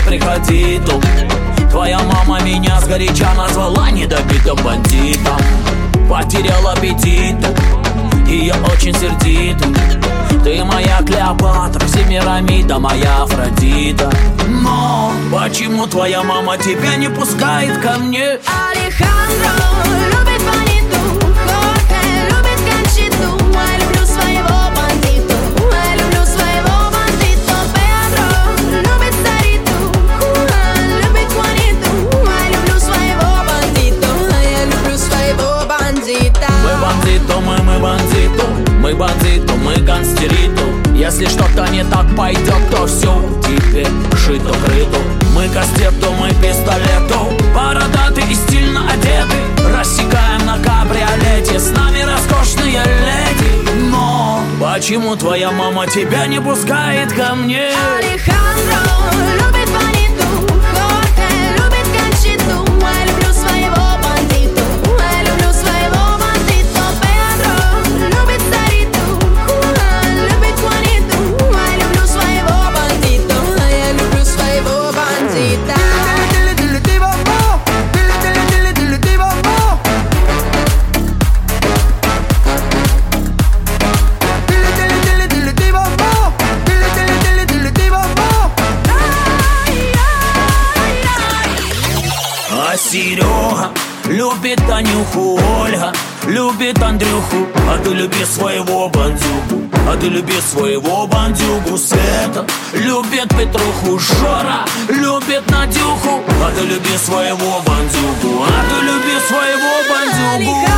приходи тут. Твоя мама меня сгоряча назвала недобитым бандитом. Потерял аппетит, и я очень сердит. Ты моя Клеопатра, Семирамида, моя Афродита. Но почему твоя мама тебя не пускает ко мне? Алехандро любит Ваниту, Хорхе любит Кончиту. Я люблю своего бандиту, я люблю своего бандиту. Педро любит Сариту, Хуан любит Хуаниту. Я люблю своего бандиту, я люблю своего бандита. Мы бандиту, мы бандиту, мы гангстериту. Если что-то не так пойдет, то все теперь шито-крыто. Мы кастету, мы пистолету, бородаты и стильно одеты. Рассекаем на кабриолете, с нами роскошные леди. Но почему твоя мама тебя не пускает ко мне? Алехандро любит Ваниту, Хорхе любит Кончиту. Я люблю своего бандиту, я люблю своего бандиту. Педро любит Сариту, Хуан любит Хуаниту. Я люблю своего бандиту, я люблю своего бандита. А Серега любит Танюху, Ольга любит Андрюху. А ты люби своего бандюгу, а ты люби своего бандюгу. Света любит Петруху, Жора любит Надюху. А ты люби своего бандюгу, а ты люби своего бандюгу.